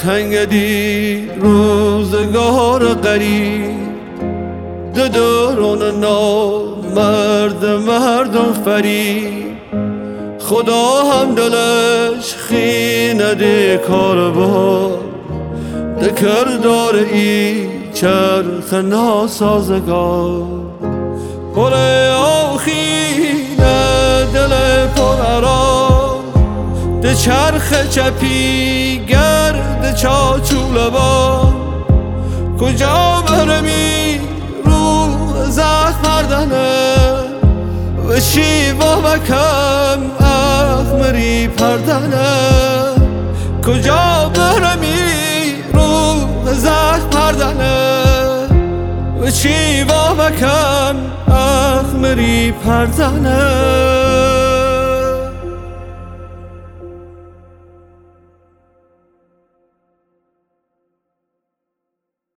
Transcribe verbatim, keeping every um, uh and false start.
تنگ دی روزگار قریب دو دوران نامرد مردم فریب خدا هم دلش خینه دی کار با دکردار ای چرخ ناسازگار پر آخینه دل پر عراق ده چرخ چپی گرد چاچول با کجا برمی رو زخم مردنه و شیوا بکم اخمری پردنه کجا برمی رو زخم پردنه و شیوا بکم اخمری پردنه